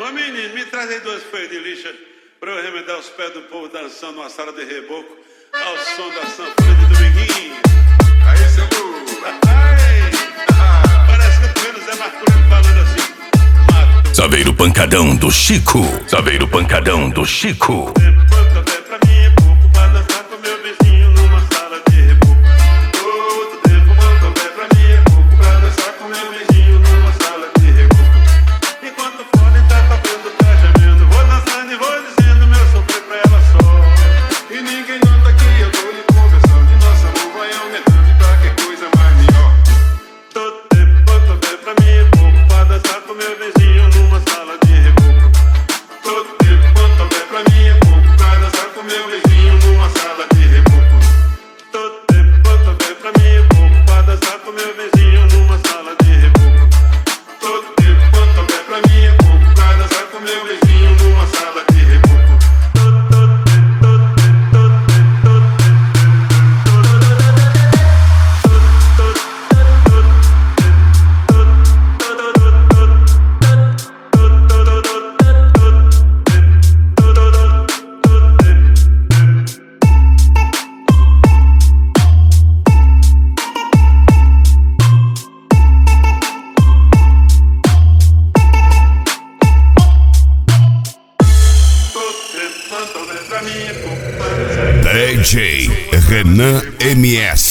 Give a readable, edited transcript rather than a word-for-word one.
Ô menino, me traz aí 2 folhas de lixa pra eu remendar os pés do povo dançando numa sala de reboco ao som da sanfona de Dominguinho. Aí, seu burro. Parece que eu tô vendo o Zé Marculino falando assim. Mato. Saveiro pancadão do Chico. Saveiro pancadão do Chico. Quanto é pra mim é pouco pra dançar com meu vizinho numa sala de reboco. Todo tempo quanto é pra mim é pouco pra dançar com meu vizinho numa sala de reboco. Enquanto o fone tá tocando, tá gemendo, vou dançando e vou dizendo meu sofrer pra ela só. E ninguém nota que eu tô lhe conversando. E nosso amor vai aumentando e pra que coisa mais melhor. Todo tempo quanto é pra mim é pouco pra dançar com meu vizinho numa sala de reboco. Todo tempo quanto é pra mim é pouco pra dançar com meu vizinho numa sala de reboco. Todo tempo quanto é pra mim é pouco pra dançar com meu vizinho numa sala de reboco. Todo tempo quanto é pra mim é pouco pra dançar com meu vizinho numa sala de reboco. Todo tempo quanto é pra mim é pouco pra dançar. DJ Renan MS.